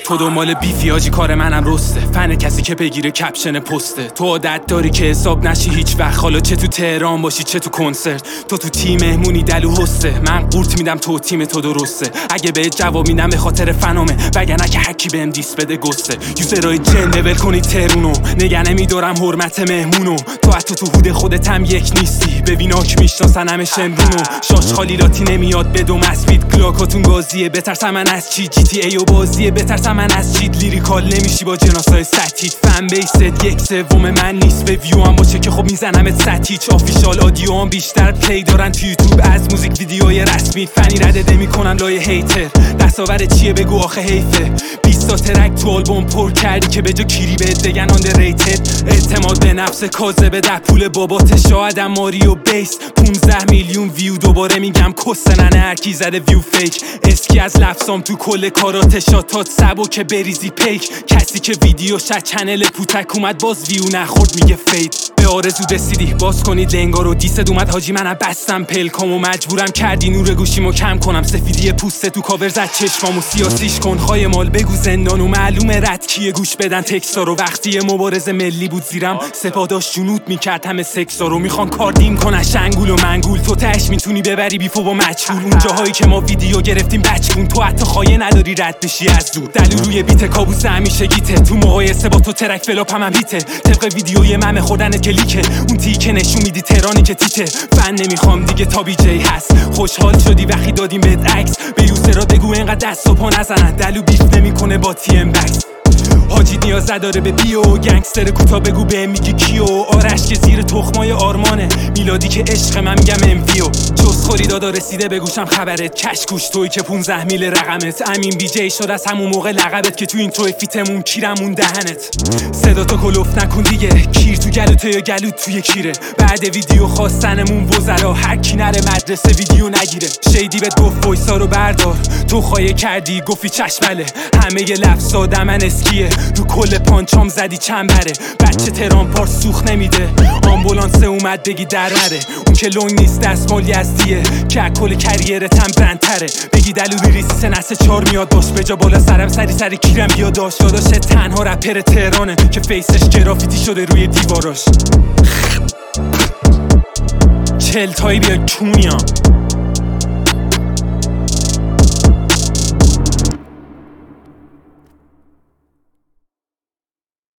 تو دنبال بیفیاجی کار منم رسته، فن کسی که بگیره کپشن پسته. تو عادت داری که حساب نشی هیچ وقت، حالا چه تو تهران باشی چه تو کنسرت. تو تیم مهمونی دلو هسته، من قورت میدم تو تیم تو درسته. اگه به جواب میدم به خاطر فنامه، وگرنه که حکی بهم دیس بده گسته. یوزرای جن لول کنی ترونو، نگه نمیدارم حرمت مهمونو. تو حتی تو حود خودت هم یک نیستی، ببیناک میشناسن همه شمرونو. شاش خالیلاتی نمیاد بدوم اسپید، گلاکاتون گازیه بترسم من از چی. جی تی ای و بازیه بترسم من از چی. لیریکال نمیشی با جناسای ستیت، فن بیست یک سوم من نیست. به ویو هم باشه که خب میزنمت ستیچ. آفیشال آدیو هم بیشتر پلی دارن تو یوتیوب از موزیک ویدیوی رسمی. فنی رده میکنن لای هیتر، دستاور چیه بگو آخه حیفه. 20 تا ترک تو آلبوم پر کردی که به جا کیری بهت بگن underrated. اعتماد به نفس کاذبه در پول بابات شاهدم ماریو بیس. 15 میلیون ویو دوباره میگم کسننه هرکی زده ویو فیک. اسکی از لفظام تو کل کارات شاتات سبو که بریزی پیک. کسی که ویدیو شد چنل پوتک اومد باز ویو نخورد میگه فید. به آرزو رسیدی باز کنید لنگا رو، دیست اومد حاجی منم بستم پلکامو. مجبورم کردی نور گوشیمو کم کنم، سفیدی پوست تو کاور زد چشمامو. سیاسیش کن خای مال بگو زندانو، معلومه رد کیه گوش بدن تکسا رو. وقتی مبارزه ملی بود زیرم سپاداش جنود میکرد همه سکسا رو. میخوان کاردیم کنن شنگول و منگول، تو تهش میتونی ببری بیفو با مجهول. اون جاهایی که ما ویدیو گرفتیم بچگون، تو حتی خایه نداری رد بشی از دور. دلو روی بیت کابوس همیشه گیته، تو مقایسه با تو ترک فلاپ هم هیته. طبق ویدیوی ممه خوردن کلیکه، اون تیکه نشون میدی تهرانی که تیته. فن نمیخوام دیگه تا بی جی هست. خوشحال شدی وقتی دادیم بهت عکس، به یوزرا بگو اینقدر دست و پا نزنن. دلو بیف نمیکنه با تی ام بکس. حاجی نیاز نداره به بیو، گنگستر کوتا بگو به میگی کیو. آرش که زیر تخمای آرمانه، میلادی که عشق من میگم امویو. جز خوری دادا رسیده بگوشم خبرت، کشکوش توی که 15 میل رقمت. امین بی جی شد از همون موقع لقبت که تو این توی فیتمون کیرمون دهنت. صدا تو کلوف نکن دیگه، کیر تو گلوته یا گلوت توی کیره. بعد ویدیو خواستنمون وزرا، هر کی نره مدرسه ویدیو نگیره. شیدی بهت گفت وایسا رو بردار، تو خواهی کردی گفتی چشمله. همه ی لفظ من اسکیه، رو کل پانچام زدی چنبره. بچه تهران پارس سوخ نمیده، آمبولانس اومد بگی در نره. اون که لونگ نیست دستمال یزدیه، که کل کریرت هم برندتره. بگی دلو بریزی سنسه 4 میاد باش، به جا بالا سرم سری کیرم بیا داشت. داداش تنها رپر تهرانه که فیسش گرافیتی شده روی دیواراش. 40 تایی بیا کونیام.